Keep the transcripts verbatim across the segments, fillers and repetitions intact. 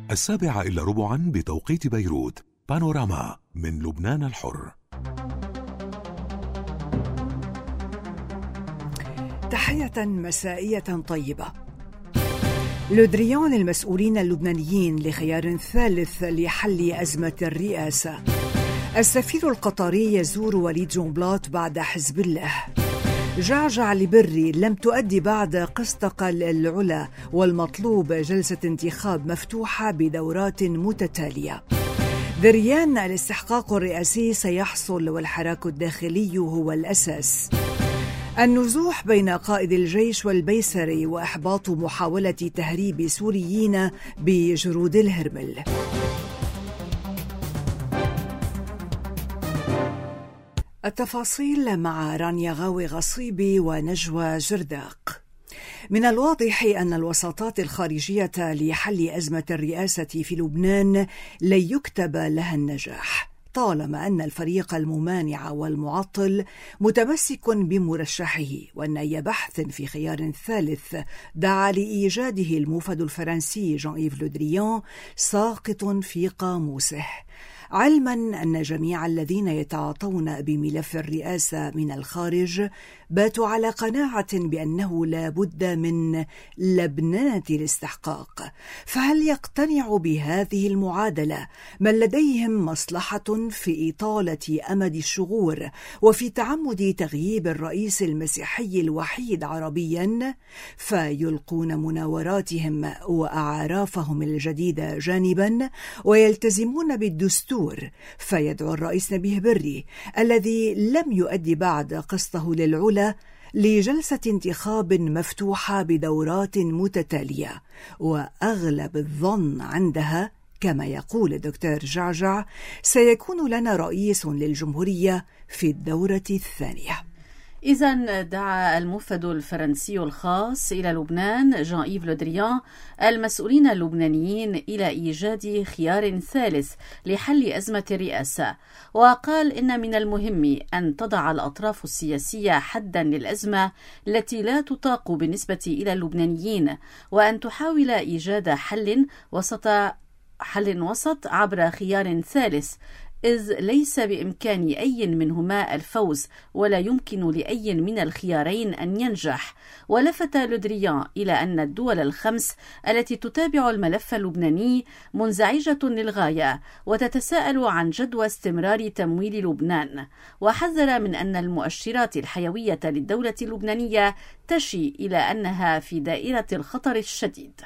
السابعة إلا ربعا بتوقيت بيروت. بانوراما من لبنان الحر. تحية مسائية طيبة. لودريان المسؤولين اللبنانيين لخيار ثالث لحل أزمة الرئاسة. السفير القطري يزور وليد جنبلاط بعد حزب الله. جعجع لبري لم تؤدي بعد قسطقل العلا، والمطلوب جلسة انتخاب مفتوحة بدورات متتالية. ذريان الاستحقاق الرئاسي سيحصل والحراك الداخلي هو الأساس. النزوح بين قائد الجيش والبيسري وإحباط محاولة تهريب سوريين بجرود الهرمل. التفاصيل مع رانيا غاوي غصيبي ونجوى جرداق. من الواضح أن الوساطات الخارجية لحل أزمة الرئاسة في لبنان لن يكتب لها النجاح، طالما أن الفريق الممانع والمعطل متمسك بمرشحه، وأن أي بحث في خيار ثالث دعا لإيجاده الموفد الفرنسي جان إيف لودريان ساقط في قاموسه، علما أن جميع الذين يتعاطون بملف الرئاسة من الخارج باتوا على قناعة بأنه لا بد من لبنة الاستحقاق. فهل يقتنع بهذه المعادلة من لديهم مصلحة في إطالة أمد الشغور وفي تعمد تغييب الرئيس المسيحي الوحيد عربيا، فيلقون مناوراتهم وأعرافهم الجديدة جانبا ويلتزمون بالدستور، فيدعو الرئيس نبيه بري الذي لم يؤدي بعد قسطه للعلا لجلسة انتخاب مفتوحة بدورات متتالية، وأغلب الظن عندها كما يقول الدكتور جعجع سيكون لنا رئيس للجمهورية في الدورة الثانية. إذن دعا الموفد الفرنسي الخاص إلى لبنان جان إيف لودريان المسؤولين اللبنانيين إلى إيجاد خيار ثالث لحل أزمة الرئاسة، وقال إن من المهم أن تضع الأطراف السياسية حدا للأزمة التي لا تطاق بالنسبة إلى اللبنانيين، وأن تحاول إيجاد حل وسط حل وسط عبر خيار ثالث، إذ ليس بإمكان أي منهما الفوز ولا يمكن لأي من الخيارين أن ينجح. ولفت لودريان إلى أن الدول الخمس التي تتابع الملف اللبناني منزعجة للغاية وتتساءل عن جدوى استمرار تمويل لبنان، وحذر من أن المؤشرات الحيوية للدولة اللبنانية تشي إلى أنها في دائرة الخطر الشديد.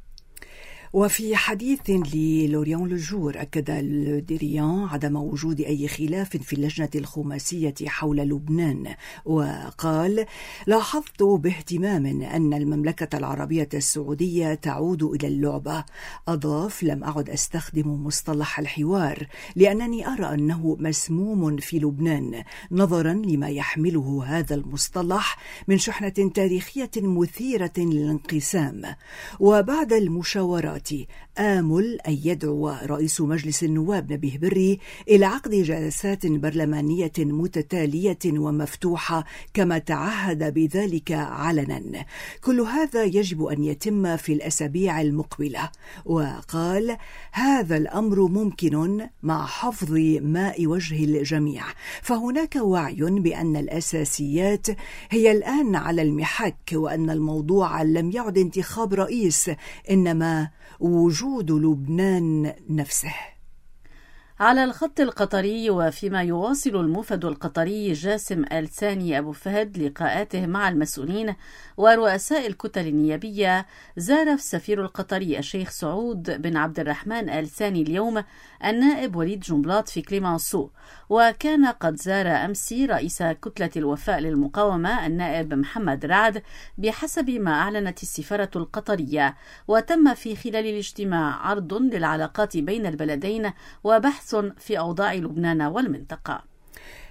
وفي حديث للوريان لوجور أكد لودريان عدم وجود أي خلاف في اللجنة الخماسية حول لبنان، وقال: لاحظت باهتمام أن المملكة العربية السعودية تعود إلى اللعبة. أضاف: لم أعد أستخدم مصطلح الحوار لأنني أرى أنه مسموم في لبنان نظرا لما يحمله هذا المصطلح من شحنة تاريخية مثيرة للانقسام. وبعد المشاورات آمل أن يدعو رئيس مجلس النواب نبيه بري إلى عقد جلسات برلمانية متتالية ومفتوحة كما تعهد بذلك علنا. كل هذا يجب أن يتم في الأسابيع المقبلة. وقال: هذا الأمر ممكن مع حفظ ماء وجه الجميع، فهناك وعي بأن الأساسيات هي الآن على المحك، وأن الموضوع لم يعد انتخاب رئيس إنما وجود لبنان نفسه. على الخط القطري، وفيما يواصل الموفد القطري جاسم آل ثاني أبو فهد لقاءاته مع المسؤولين ورؤساء الكتل النيابية، زار السفير القطري الشيخ سعود بن عبد الرحمن آل ثاني اليوم النائب وليد جنبلاط في كليمانسو، وكان قد زار أمس رئيس كتلة الوفاء للمقاومة النائب محمد رعد بحسب ما أعلنت السفارة القطرية. وتم في خلال الاجتماع عرض للعلاقات بين البلدين وبحث في أوضاع لبنان والمنطقة.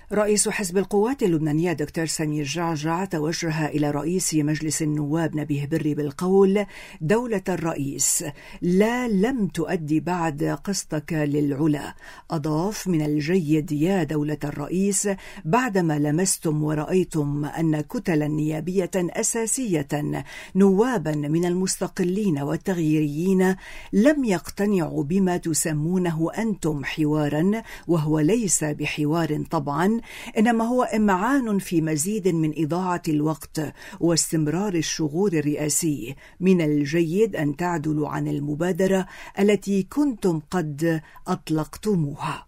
رئيس حزب القوات اللبنانية دكتور سمير جعجع توجه إلى رئيس مجلس النواب نبيه بري بالقول: دولة الرئيس، لا لم تؤدي بعد قسطك للعلا. أضاف: من الجيد يا دولة الرئيس بعدما لمستم ورأيتم أن كتلا نيابية أساسية نوابا من المستقلين والتغييريين لم يقتنعوا بما تسمونه أنتم حوارا، وهو ليس بحوار طبعا، إنما هو إمعان في مزيد من إضاعة الوقت واستمرار الشغور الرئاسي، من الجيد أن تعدلوا عن المبادرة التي كنتم قد أطلقتموها.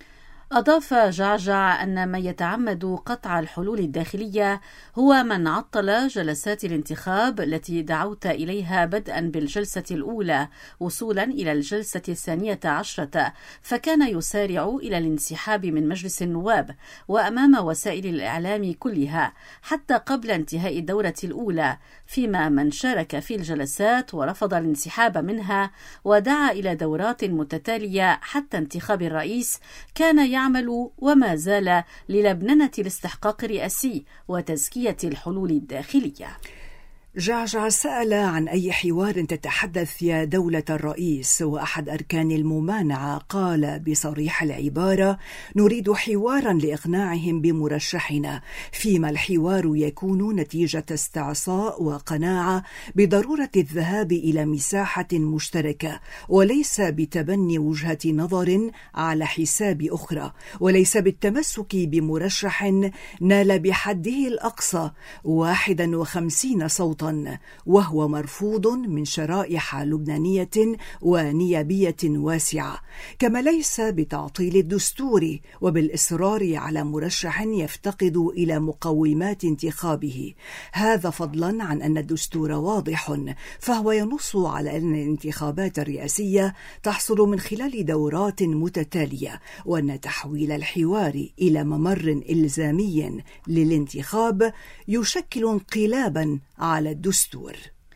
أضاف جعجع أن من يتعمد قطع الحلول الداخلية هو من عطل جلسات الانتخاب التي دعوت إليها بدءا بالجلسة الأولى وصولا إلى الجلسة الثانية عشرة، فكان يسارع إلى الانسحاب من مجلس النواب وأمام وسائل الإعلام كلها حتى قبل انتهاء الدورة الأولى، فيما من شارك في الجلسات ورفض الانسحاب منها ودعا إلى دورات متتالية حتى انتخاب الرئيس كان يعمل وما زال للبننة الاستحقاق الرئاسي وتزكية الحلول الداخلية. جعجع سأل عن أي حوار تتحدث يا دولة الرئيس، وأحد أركان الممانعة قال بصريح العبارة: نريد حوارا لإقناعهم بمرشحنا، فيما الحوار يكون نتيجة استعصاء وقناعة بضرورة الذهاب إلى مساحة مشتركة، وليس بتبني وجهة نظر على حساب أخرى، وليس بالتمسك بمرشح نال بحده الأقصى واحد وخمسين صوتا، وهو مرفوض من شرائح لبنانية ونيابية واسعة، كما ليس بتعطيل الدستور وبالإصرار على مرشح يفتقد إلى مقومات انتخابه، هذا فضلا عن أن الدستور واضح، فهو ينص على أن الانتخابات الرئاسية تحصل من خلال دورات متتالية، وأن تحويل الحوار إلى ممر إلزامي للانتخاب يشكل انقلابا على الدستور.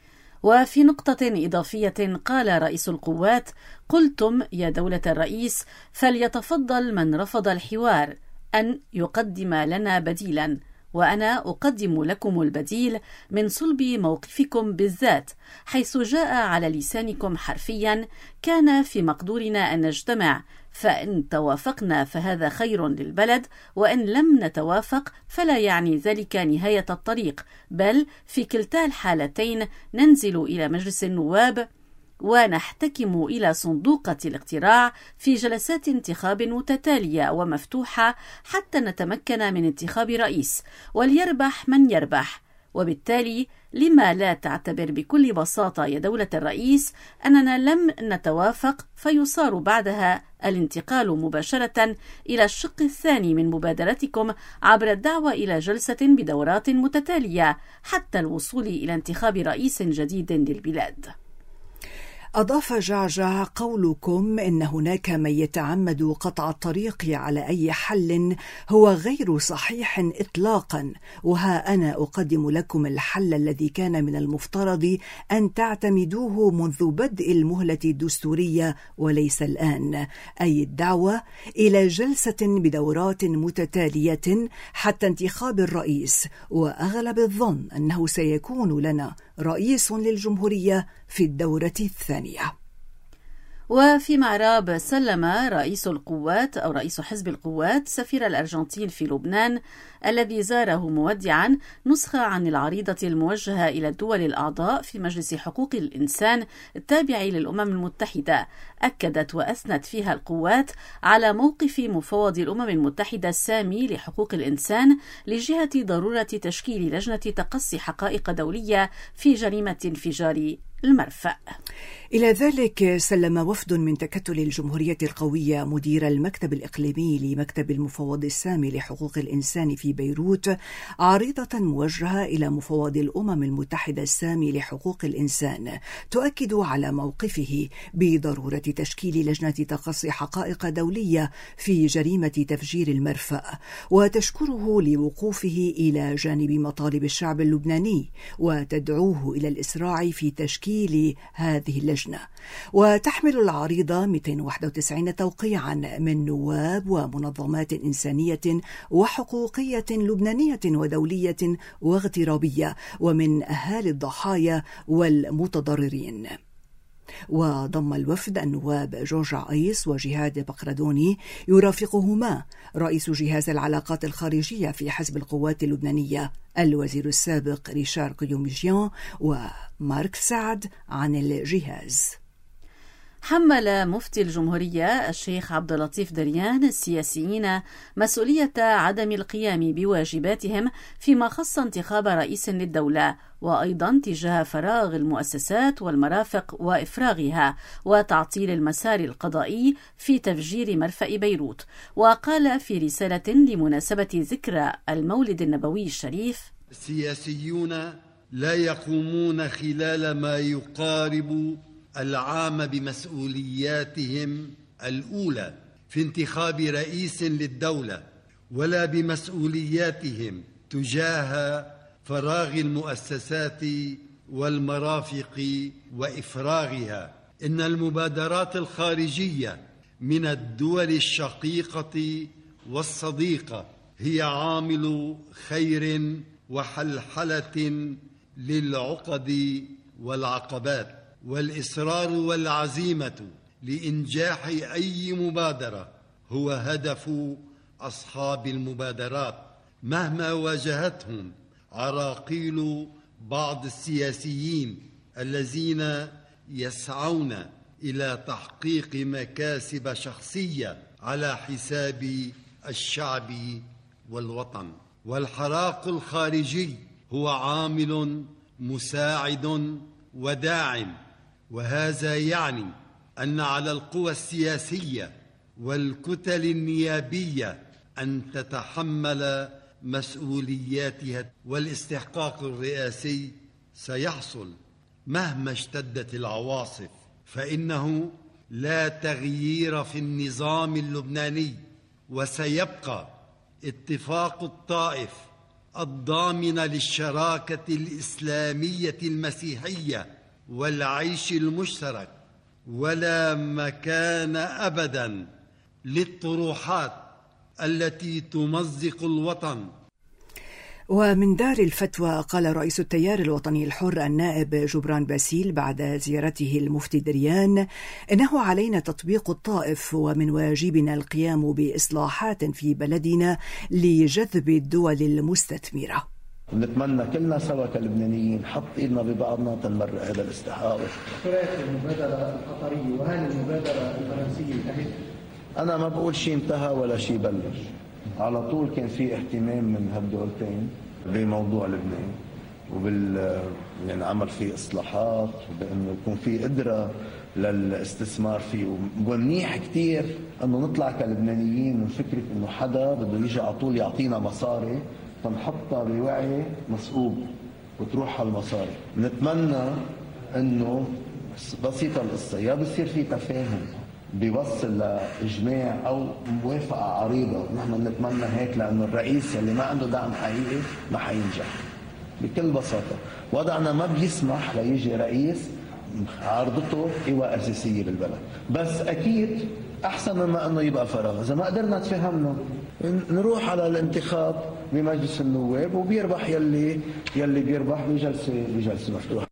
وفي نقطة إضافية قال رئيس القوات: قلتم يا دولة الرئيس فليتفضل من رفض الحوار أن يقدم لنا بديلا، وأنا أقدم لكم البديل من صلب موقفكم بالذات، حيث جاء على لسانكم حرفيا: كان في مقدورنا أن نجتمع، فإن توافقنا فهذا خير للبلد، وإن لم نتوافق فلا يعني ذلك نهاية الطريق، بل في كلتا الحالتين ننزل إلى مجلس النواب ونحتكم إلى صندوقة الاقتراع في جلسات انتخاب متتالية ومفتوحة حتى نتمكن من انتخاب رئيس، وليربح من يربح. وبالتالي لما لا تعتبر بكل بساطة يا دولة الرئيس أننا لم نتوافق، فيصار بعدها الانتقال مباشرة إلى الشق الثاني من مبادرتكم عبر الدعوة إلى جلسة بدورات متتالية حتى الوصول إلى انتخاب رئيس جديد للبلاد. أضاف جعجع: قولكم إن هناك من يتعمد قطع الطريق على أي حل هو غير صحيح إطلاقا، وها أنا أقدم لكم الحل الذي كان من المفترض أن تعتمدوه منذ بدء المهلة الدستورية وليس الآن، أي الدعوة إلى جلسة بدورات متتالية حتى انتخاب الرئيس، وأغلب الظن أنه سيكون لنا رئيس للجمهورية في الدورة الثانية. وفي معراب سلم رئيس القوات أو رئيس حزب القوات سفير الأرجنتين في لبنان الذي زاره مودعا نسخة عن العريضة الموجهة إلى الدول الأعضاء في مجلس حقوق الإنسان التابع للأمم المتحدة، أكدت وأثنت فيها القوات على موقف مفوض الأمم المتحدة السامي لحقوق الإنسان لجهة ضرورة تشكيل لجنة تقصي حقائق دولية في جريمة انفجار المرفأ. إلى ذلك سلم وفد من تكتل الجمهورية القوية مدير المكتب الإقليمي لمكتب المفوض السامي لحقوق الإنسان في بيروت عريضة موجهة إلى مفوض الأمم المتحدة السامي لحقوق الإنسان تؤكد على موقفه بضرورة تشكيل لجنة تقصي حقائق دولية في جريمة تفجير المرفأ، وتشكره لوقوفه إلى جانب مطالب الشعب اللبناني وتدعوه إلى الإسراع في تشكيل تشكيل هذه اللجنة. وتحمل العريضة مئتين وواحد وتسعين توقيعا من نواب ومنظمات إنسانية وحقوقية لبنانية ودولية واغترابية ومن أهالي الضحايا والمتضررين. وضم الوفد النواب جورج عيس وجهاد بقردوني يرافقهما رئيس جهاز العلاقات الخارجية في حزب القوات اللبنانية الوزير السابق ريشار قيومجيان ومارك سعد عن الجهاز. حمل مفتي الجمهورية الشيخ عبد اللطيف دريان السياسيين مسؤولية عدم القيام بواجباتهم فيما خص انتخاب رئيس للدولة، وأيضا تجاه فراغ المؤسسات والمرافق وإفراغها وتعطيل المسار القضائي في تفجير مرفأ بيروت. وقال في رسالة لمناسبة ذكرى المولد النبوي الشريف: السياسيون لا يقومون خلال ما يقارب العام بمسؤولياتهم الأولى في انتخاب رئيس للدولة، ولا بمسؤولياتهم تجاه فراغ المؤسسات والمرافق وإفراغها. إن المبادرات الخارجية من الدول الشقيقة والصديقة هي عامل خير وحلحلة للعقد والعقبات، والإصرار والعزيمة لإنجاح أي مبادرة هو هدف أصحاب المبادرات مهما واجهتهم عراقيل بعض السياسيين الذين يسعون إلى تحقيق مكاسب شخصية على حساب الشعب والوطن. والحراك الخارجي هو عامل مساعد وداعم، وهذا يعني أن على القوى السياسية والكتل النيابية أن تتحمل مسؤولياتها، والاستحقاق الرئاسي سيحصل مهما اشتدت العواصف، فإنه لا تغيير في النظام اللبناني، وسيبقى اتفاق الطائف الضامن للشراكة الإسلامية المسيحية والعيش المشترك، ولا مكان أبدا للطروحات التي تمزق الوطن. ومن دار الفتوى قال رئيس التيار الوطني الحر النائب جبران باسيل بعد زيارته المفتي دريان: إنه علينا تطبيق الطائف، ومن واجبنا القيام بإصلاحات في بلدنا لجذب الدول المستثمرة. نتمنى كلنا سوا كلبنانيين نحط ايدنا ببعضنا تنمرق هذا الاستحقاق. قرأت المبادرة القطرية وهل المبادرة الفرنسية انتهت؟ أنا ما بقول شيء انتهى ولا شيء بلش، على طول كان في اهتمام من هالدولتين بموضوع لبنان، وبال يعني عمل فيه اصلاحات، وبانه يكون في قدره للاستثمار فيه. ومنيح كثير انه نطلع كلبنانيين من فكره انه حدا بده يجي على طول يعطينا مصاري تنحطها بوعي مصقوب وتروح هالمصاري. نتمنى انه بسيطه القصه، يا بصير في تفاهم بيوصل لاجماع او موافقه عريضه، نحن نتمنى هيك، لانه الرئيس اللي ما عنده دعم حقيقي ما حينجح بكل بساطه. وضعنا ما بيسمح ليجي رئيس عارضته قوى اساسيه بالبلد، بس اكيد احسن مما انه يبقى فراغ. اذا ما قدرنا تفهمنا نروح على الانتخاب بمجلس النواب وبيربح يلي يلي بيربح بجلسه بجلسه مفتوحه.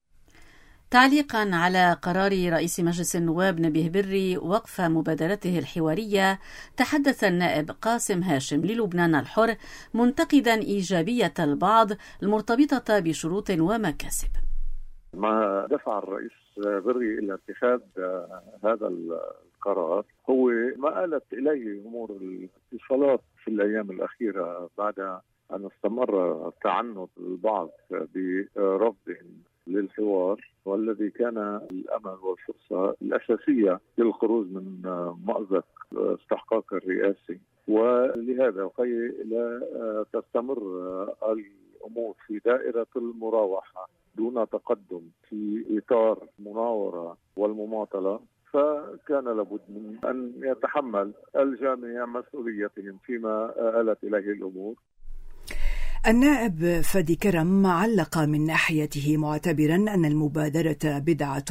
تعليقا على قرار رئيس مجلس النواب نبيه بري وقف مبادرته الحوارية، تحدث النائب قاسم هاشم للبنان الحر منتقدا إيجابية البعض المرتبطة بشروط ومكاسب. ما دفع الرئيس بري إلى اتخاذ هذا القرار هو ما آلت إليه أمور الاتصالات في الأيام الأخيرة، بعد أن استمر تعنت البعض برفضهم للحوار، والذي كان الأمل والفرصة الأساسية للخروج من مأزق استحقاق الرئاسي. ولهذا وكي لا تستمر الأمور في دائرة المراوحة دون تقدم في إطار المناورة والمماطلة، فكان لابد من أن يتحمل الجميع مسؤوليتهم فيما آلت إليه الأمور. النائب فادي كرم علق من ناحيته معتبرا أن المبادرة بدعة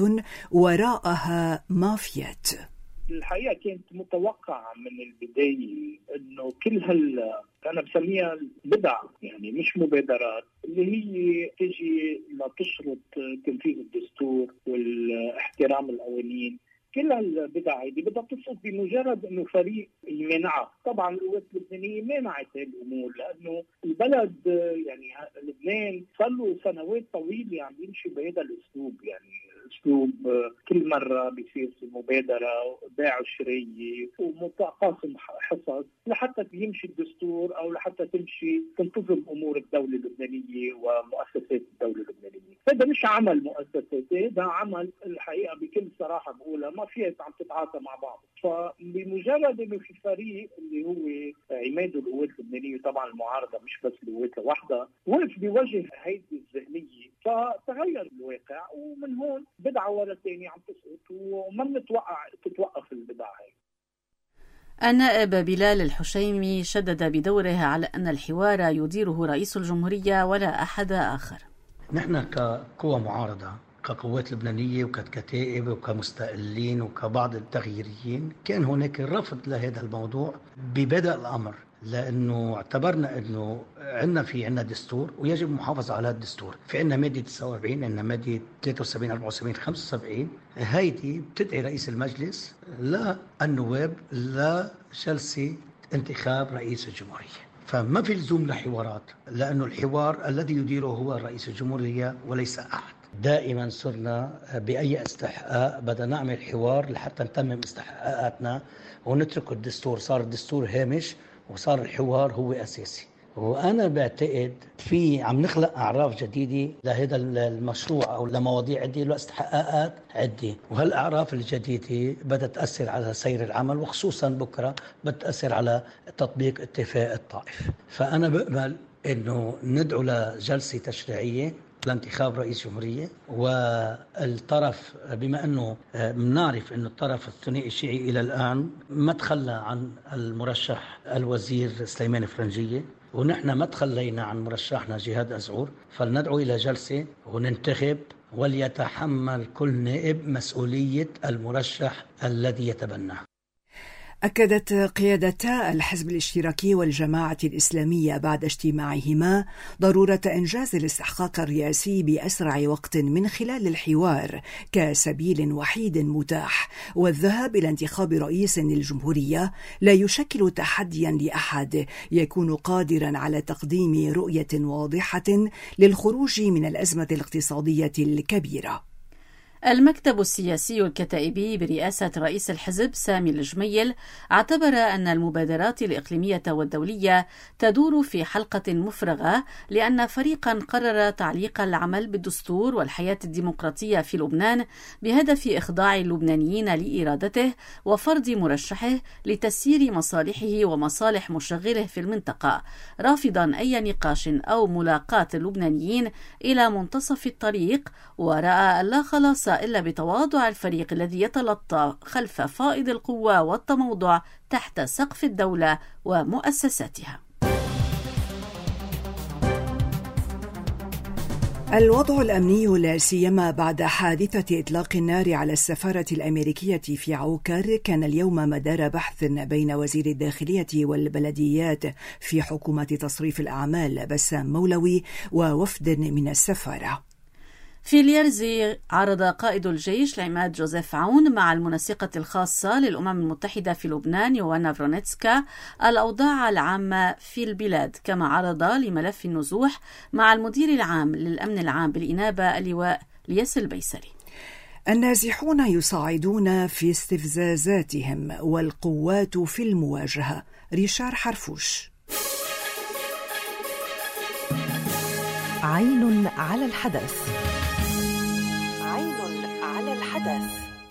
وراءها مافيات. الحقيقة كانت متوقعة من البداية أنه كل هال أنا بسميها بدع، يعني مش مبادرات، اللي هي تجي لتشرط تنفيذ الدستور والاحترام القوانين. كل البدع دي بدها تسقط بمجرد انه فريق يمنعها. طبعا القوات اللبنانيه منعت هذه الامور، لانه البلد يعني لبنان صار له سنوات طويله عم يمشي بهذا الاسلوب، يعني اسلوب كل مره بيصير في مبادره بيع وشرايه ومتقاسم حصص لحتى يمشي الدستور او لحتى تمشي تنتظم امور الدوله اللبنانيه ومؤسسات الدوله اللبنانيه. هذا مش عمل مؤسساتي، هذا عمل الحقيقه بكل صراحه بقولها ما فيها عم تتعاطى مع بعض. فبمجرد انه في فريق اللي هو عماد القوات اللبنانيه، طبعا المعارضه مش بس القوات لوحدها، وقف بوجه هيدي الذهنيه فتغير الواقع، ومن هون بدعه ورا ثانيه عم تسقط وما بنتوقع تتوقف البدعه هي. النائب بلال الحشيمي شدد بدوره على أن الحوار يديره رئيس الجمهورية ولا أحد آخر. نحن كقوى معارضة، كقوات لبنانية وككتائب وكمستقلين وكبعض التغييريين، كان هناك رفض لهذا الموضوع ببدء الأمر، لأنه اعتبرنا أنه عندنا في عندنا دستور ويجب المحافظة على الدستور. في عندنا مادة تسعة وأربعين، عندنا مادة ثلاثة وسبعين، أربعة وسبعين، خمسة وسبعين، هيدي بتدعي رئيس المجلس للنواب لجلسة انتخاب رئيس الجمهورية. فما في لزوم لحوارات، لأنه الحوار الذي يديره هو رئيس الجمهورية وليس أحد. دائما صرنا بأي استحقاق بدنا نعمل حوار لحتى نتمم استحقاقاتنا ونترك الدستور. صار الدستور هامش وصار الحوار هو أساسي. وأنا بعتقد في عم نخلق أعراف جديدة لهذا المشروع أو لمواضيع عدة لاستحقاقات عدة، وهالأعراف الجديدة بدها تأثر على سير العمل، وخصوصا بكرة بتأثر على تطبيق اتفاق الطائف. فأنا بقبل إنه ندعو لجلسة تشريعية لانتخاب رئيس جمهورية، والطرف بما أنه بنعرف أن الطرف الثنائي الشيعي إلى الآن ما تخلى عن المرشح الوزير سليمان فرنجية، ونحن ما تخلينا عن مرشحنا جهاد أزعور، فلندعو إلى جلسة وننتخب، وليتحمل كل نائب مسؤولية المرشح الذي يتبناه. أكدت قيادتا الحزب الاشتراكي والجماعة الإسلامية بعد اجتماعهما ضرورة إنجاز الاستحقاق الرئاسي بأسرع وقت من خلال الحوار كسبيل وحيد متاح، والذهاب إلى انتخاب رئيس للجمهورية لا يشكل تحديا لأحد يكون قادرا على تقديم رؤية واضحة للخروج من الأزمة الاقتصادية الكبيرة. المكتب السياسي الكتائبي برئاسة رئيس الحزب سامي الجميل اعتبر أن المبادرات الإقليمية والدولية تدور في حلقة مفرغة، لأن فريقا قرر تعليق العمل بالدستور والحياة الديمقراطية في لبنان بهدف إخضاع اللبنانيين لإرادته وفرض مرشحه لتسيير مصالحه ومصالح مشغله في المنطقة، رافضا أي نقاش أو ملاقاة اللبنانيين إلى منتصف الطريق، ورأى لا خلاص إلا بتواضع الفريق الذي يتلطى خلف فائض القوى والتموضع تحت سقف الدولة ومؤسساتها. الوضع الأمني لا سيما بعد حادثة إطلاق النار على السفارة الأمريكية في عوكر كان اليوم مدار بحث بين وزير الداخلية والبلديات في حكومة تصريف الأعمال بسام مولوي ووفد من السفارة. في اليرزي عرض قائد الجيش العماد جوزيف عون مع المنسقة الخاصة للأمم المتحدة في لبنان يوانا فرونيتسكا الأوضاع العامة في البلاد، كما عرض لملف النزوح مع المدير العام للأمن العام بالإنابة اللواء لياس البيسري. النازحون يصعدون في استفزازاتهم والقوات في المواجهة. ريشار حرفوش. عين على الحدث. عين على الحدث.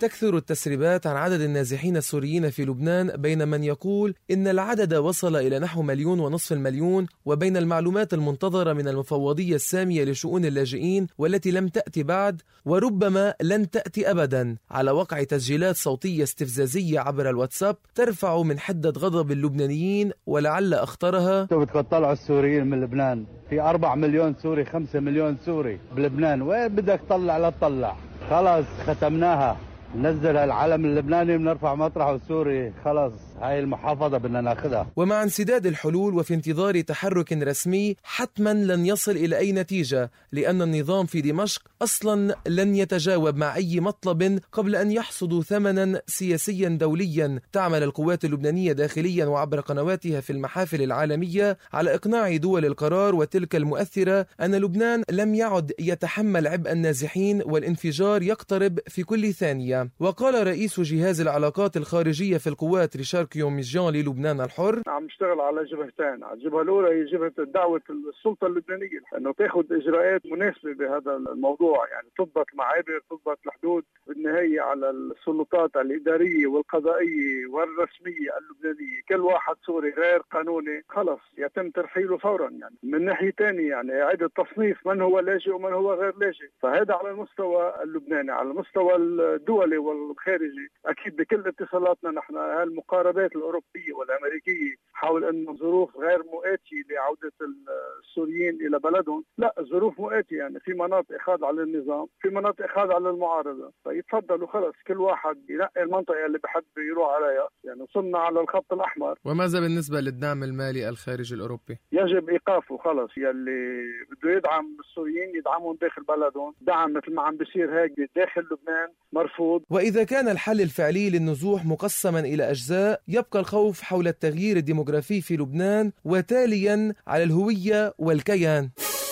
تكثر التسريبات عن عدد النازحين السوريين في لبنان بين من يقول إن العدد وصل إلى نحو مليون ونصف المليون، وبين المعلومات المنتظرة من المفوضية السامية لشؤون اللاجئين والتي لم تأتي بعد وربما لن تأتي أبدا، على وقع تسجيلات صوتية استفزازية عبر الواتساب ترفع من حدة غضب اللبنانيين، ولعل أخطرها: بدكم تطلعوا السوريين من لبنان، في أربعة مليون سوري، خمسة مليون سوري بلبنان، وين بدك تطلع؟ لا تطلع، خلاص ختمناها، ننزل العلم اللبناني ونرفع مطرحه السوري، خلاص هاي المحافظة بدنا ناخذها. ومع انسداد الحلول وفي انتظار تحرك رسمي حتما لن يصل إلى أي نتيجة، لأن النظام في دمشق أصلا لن يتجاوب مع أي مطلب قبل أن يحصدوا ثمنا سياسيا دوليا. تعمل القوات اللبنانية داخليا وعبر قنواتها في المحافل العالمية على إقناع دول القرار وتلك المؤثرة أن لبنان لم يعد يتحمل عبء النازحين والانفجار يقترب في كل ثانية. وقال رئيس جهاز العلاقات الخارجية في القوات ريشار كيوميجيان للبنان الحر: عم نشتغل على جبهتين، الجبهة الأولى هي جبهة دعوة السلطة اللبنانية أنه تأخذ إجراءات مناسبة بهذا الموضوع، يعني تضبط المعابر، تضبط الحدود، بالنهاية على السلطات الإدارية والقضائية والرسمية اللبنانية، كل واحد سوري غير قانوني خلص يتم ترحيله فورا. يعني من ناحية ثانية يعني إعادة تصنيف من هو لاجئ ومن هو غير لاجئ، فهذا على المستوى اللبناني. على المستوى الدولي والخارجي أكيد بكل اتصالاتنا نحن هالمقاربات الأوروبية والأمريكية حول أن ظروف غير مؤاتية لعودة السوريين إلى بلدهم، لا الظروف مؤاتية، يعني في مناطق خاضعة للنظام، في مناطق خاضعة للمعارضة، فيتفضلوا خلص كل واحد ينقي المنطقة اللي بحب يروح عليها. يعني وصلنا على الخط الأحمر. وماذا بالنسبة للدعم المالي الخارجي الأوروبي؟ يجب إيقافه خلص، يلي بده يدعم السوريين يدعمهم داخل بلدهم، دعم مثل ما عم بيصير هيك داخل لبنان مرفوض. وإذا كان الحل الفعلي للنزوح مقسما إلى أجزاء، يبقى الخوف حول التغيير الديموغرافي في لبنان وتاليا على الهوية والكيان.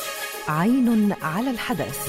عين على الحدث.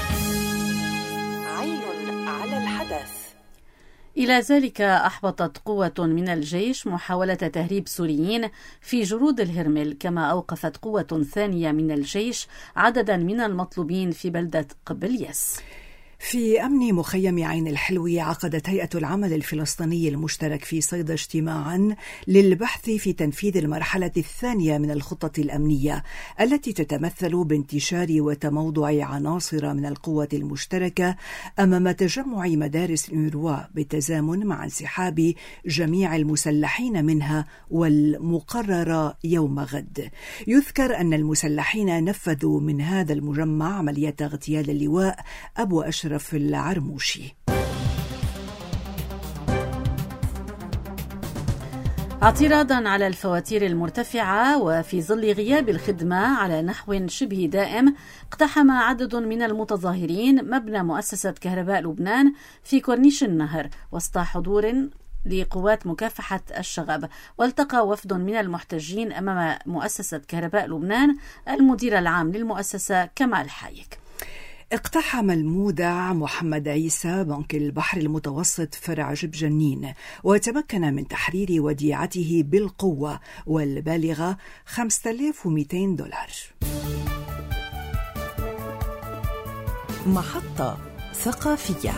عين على الحدث. إلى ذلك أحبطت قوة من الجيش محاولة تهريب سوريين في جرود الهرمل، كما أوقفت قوة ثانية من الجيش عددا من المطلوبين في بلدة قبليس. في أمن مخيم عين الحلوي عقدت هيئة العمل الفلسطيني المشترك في صيدا اجتماعا للبحث في تنفيذ المرحلة الثانية من الخطة الأمنية التي تتمثل بانتشار وتموضع عناصر من القوة المشتركة أمام تجمع مدارس الأونروا بالتزامن مع انسحاب جميع المسلحين منها والمقرر يوم غد. يذكر أن المسلحين نفذوا من هذا المجمع عملية اغتيال اللواء أبو أشرف في العرموشي. اعتراضا على الفواتير المرتفعة وفي ظل غياب الخدمة على نحو شبه دائم، اقتحم عدد من المتظاهرين مبنى مؤسسة كهرباء لبنان في كورنيش النهر وسط حضور لقوات مكافحة الشغب. والتقى وفد من المحتجين أمام مؤسسة كهرباء لبنان المدير العام للمؤسسة كمال حايك. اقتحم المودع محمد عيسى بنك البحر المتوسط فرع جبجنين وتمكن من تحرير وديعته بالقوة والبالغة خمسة آلاف ومئتين دولار. محطة ثقافية.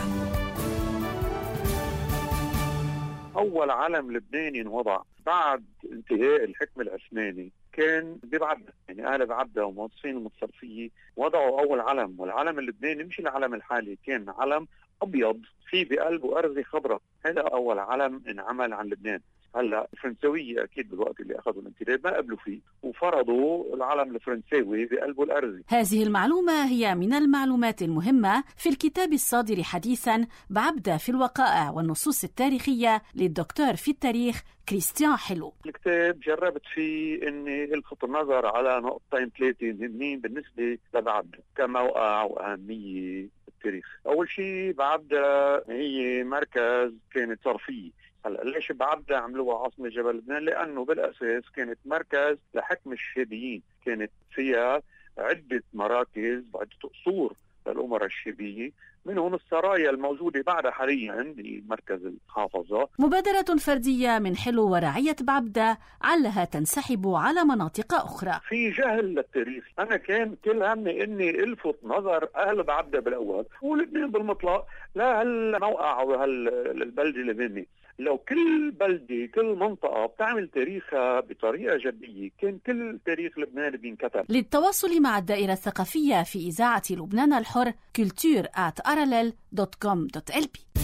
أول علم لبناني انوضع بعد انتهاء الحكم العثماني كان ببعبدة، يعني أهل بعبدة وموظفين المتصرفية وضعوا أول علم، والعلم اللبناني مش العلم الحالي، كان علم أبيض فيه بقلبه أرزة خضراء. هذا أول علم انعمل عن لبنان. هلا الفرنسوية أكيد بالوقت اللي أخذوا الانتداب ما قبلوا فيه وفرضوا العلم الفرنساوي بقلبه الأرزي. هذه المعلومة هي من المعلومات المهمة في الكتاب الصادر حديثا بعبدة في الوقائع والنصوص التاريخية للدكتور في التاريخ كريستيان حلو. الكتاب جربت فيه إني ألفت النظر على نقطتين ثلاثة مهمين بالنسبة لبعبدة كموقع وأهمية التاريخ. أول شيء بعبدة هي مركز كانت صرفية. هلا ليش بعبدة عملوها عاصمة جبل لبنان؟ لأنه بالأساس كانت مركز لحكم الشابيين، كانت فيها عدة مراكز وعدة قصور للأمراء الشابية منهم السرايا الموجودة بعد حاليا بمركز الحافظة. مبادرة فردية من حلو ورعية بعبدة علها تنسحب على مناطق أخرى. في جهل للتاريخ. أنا كان كل همي إني ألفت نظر أهل بعبدة بالأول ولبنان بالمطلق لهالموقع وهالبلدة اللبنانية. لو كل بلدة كل منطقة بتعمل تاريخها بطريقة جدية كان كل تاريخ لبنان بينكتب. للتواصل مع الدائرة الثقافية في إذاعة لبنان الحر culture at aralel dot com dot l b.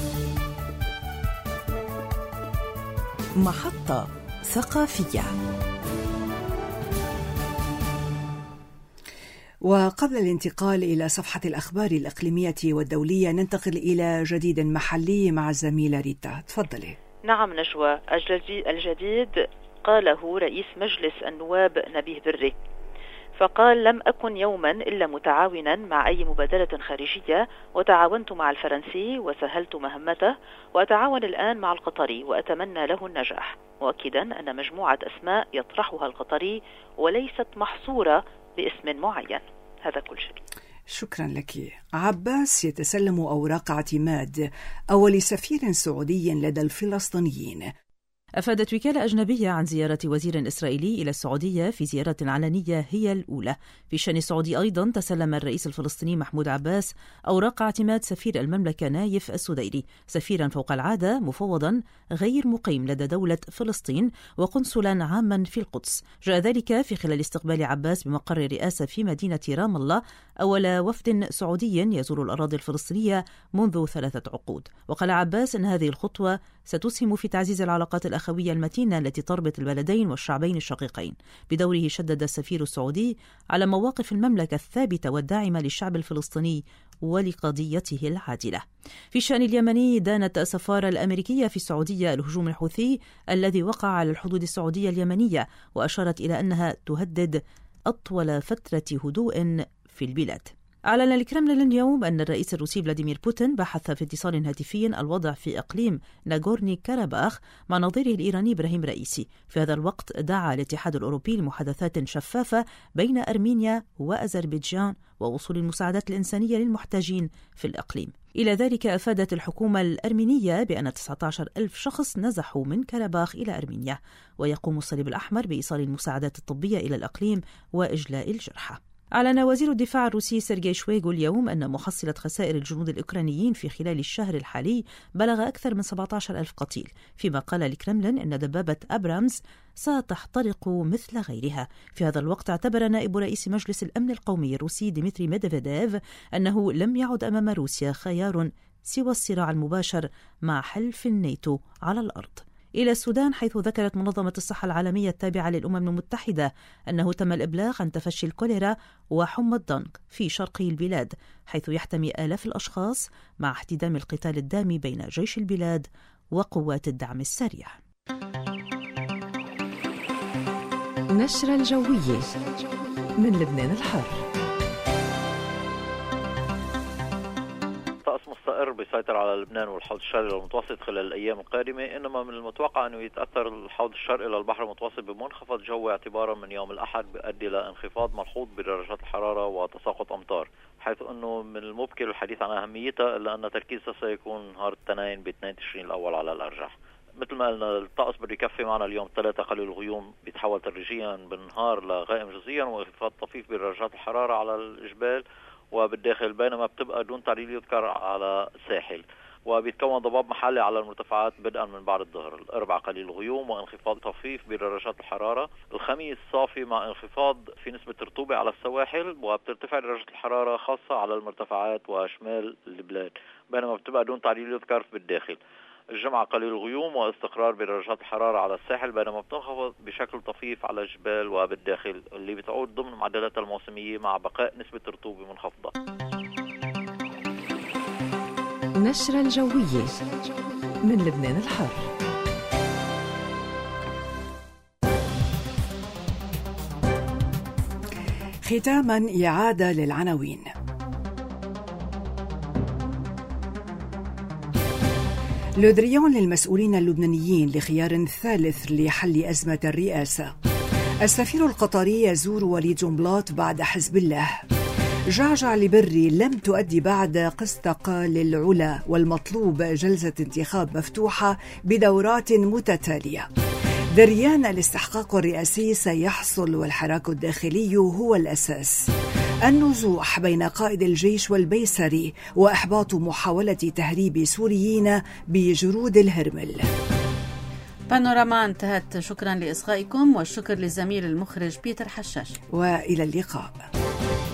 محطة ثقافية. وقبل الانتقال إلى صفحة الأخبار الإقليمية والدولية ننتقل إلى جديد محلي مع الزميلة ريتا. تفضلي. نعم نجوى، الجديد قاله رئيس مجلس النواب نبيه بري، فقال: لم أكن يوما إلا متعاونا مع أي مبادرة خارجية، وتعاونت مع الفرنسي وسهلت مهمته، وأتعاون الآن مع القطري وأتمنى له النجاح، مؤكدا أن مجموعة أسماء يطرحها القطري وليست محصورة باسم معين. هذا كل شيء. شكرا لك. عباس يتسلم أوراق اعتماد أول سفير سعودي لدى الفلسطينيين. أفادت وكالة أجنبية عن زيارة وزير إسرائيلي إلى السعودية في زيارة علنية هي الأولى. في الشأن السعودي أيضا تسلم الرئيس الفلسطيني محمود عباس أوراق اعتماد سفير المملكة نايف السديري، سفيرا فوق العادة مفوضا غير مقيم لدى دولة فلسطين وقنصلا عاما في القدس. جاء ذلك في خلال استقبال عباس بمقر الرئاسة في مدينة رام الله أول وفد سعودي يزور الأراضي الفلسطينية منذ ثلاثة عقود. وقال عباس أن هذه الخطوة ستسهم في تعزيز العلاقات الأخوية المتينة التي تربط البلدين والشعبين الشقيقين. بدوره شدد السفير السعودي على مواقف المملكة الثابتة والداعمة للشعب الفلسطيني ولقضيته العادلة. في الشأن اليمني دانت السفارة الأمريكية في السعودية الهجوم الحوثي الذي وقع على الحدود السعودية اليمنية، وأشارت إلى أنها تهدد أطول فترة هدوء في البلاد. أعلن الكرملين اليوم أن الرئيس الروسي فلاديمير بوتين بحث في اتصال هاتفي الوضع في إقليم ناغورني كاراباخ مع نظيره الإيراني إبراهيم رئيسي. في هذا الوقت دعا الاتحاد الأوروبي لمحادثات شفافة بين أرمينيا وأذربيجان ووصول المساعدات الإنسانية للمحتاجين في الإقليم. إلى ذلك أفادت الحكومة الأرمينية بأن تسعة عشر ألف شخص نزحوا من كاراباخ إلى أرمينيا، ويقوم الصليب الأحمر بإيصال المساعدات الطبية إلى الإقليم وإجلاء الجرحى. أعلن وزير الدفاع الروسي سيرجي شويغو اليوم أن محصلة خسائر الجنود الأوكرانيين في خلال الشهر الحالي بلغ أكثر من سبعة عشر ألف قتيل، فيما قال الكرملين أن دبابة أبرامز ستحترق مثل غيرها. في هذا الوقت اعتبر نائب رئيس مجلس الأمن القومي الروسي ديمتري ميدفيديف أنه لم يعد أمام روسيا خيار سوى الصراع المباشر مع حلف الناتو على الأرض. إلى السودان، حيث ذكرت منظمة الصحة العالمية التابعة للأمم المتحدة أنه تم الإبلاغ عن تفشي الكوليرا وحمى الضنك في شرقي البلاد، حيث يحتمي آلاف الأشخاص مع احتدام القتال الدامي بين جيش البلاد وقوات الدعم السريع. نشرة الجوية من لبنان الحر. طقس مستقر بيسيطر على لبنان والحوض الشرقي للمتوسط خلال الأيام القادمة، إنما من المتوقع أنه يتأثر الحوض الشرقي للبحر المتوسط بمنخفض جوي اعتبارا من يوم الأحد بيؤدي إلى انخفاض ملحوظ بدرجات الحرارة وتساقط أمطار، حيث أنه من الممكن الحديث عن أهميتها إلا أن تركيزها سيكون نهار الاثنين ب اثنين تشرين الأول على الأرجح. مثل ما قلنا الطقس بده يكفي معنا اليوم ثلاثة قليل الغيوم بيتحول تدريجيا بالنهار لغائم جزئيا وانخفاض طفيف بدرجات الحرارة على الجبال وبالداخل، بينما بتبقى دون تعليل يذكر على الساحل، وبيتكون ضباب محلي على المرتفعات بدءا من بعد الظهر. الأربع قليل الغيوم وانخفاض طفيف بدرجات الحرارة. الخميس صافي مع انخفاض في نسبة رطوبة على السواحل، وبترتفع درجة الحرارة خاصة على المرتفعات وشمال البلاد، بينما بتبقى دون تعليل يذكر بالداخل. الجمعة قليل الغيوم واستقرار بدرجات الحرارة على الساحل، بينما بتنخفض بشكل طفيف على الجبال وبالداخل، اللي بتعود ضمن معدلات الموسمية مع بقاء نسبة رطوبة منخفضة. نشرة الجوية من لبنان الحر. ختاما إعادة للعناوين. لودريان للمسؤولين اللبنانيين لخيار ثالث لحل أزمة الرئاسة. السفير القطري يزور وليد جنبلاط بعد حزب الله. جعجع لبري لم تؤدي بعد قسطقة للعلا، والمطلوب جلسة انتخاب مفتوحة بدورات متتالية. دريان الاستحقاق الرئاسي سيحصل والحراك الداخلي هو الأساس. النزوح بين قائد الجيش والبيسري وإحباط محاولة تهريب سوريين بجرود الهرمل. بانوراما انتهت. شكرا لإصغائكم، والشكر لزميل المخرج بيتر حشاش، وإلى اللقاء.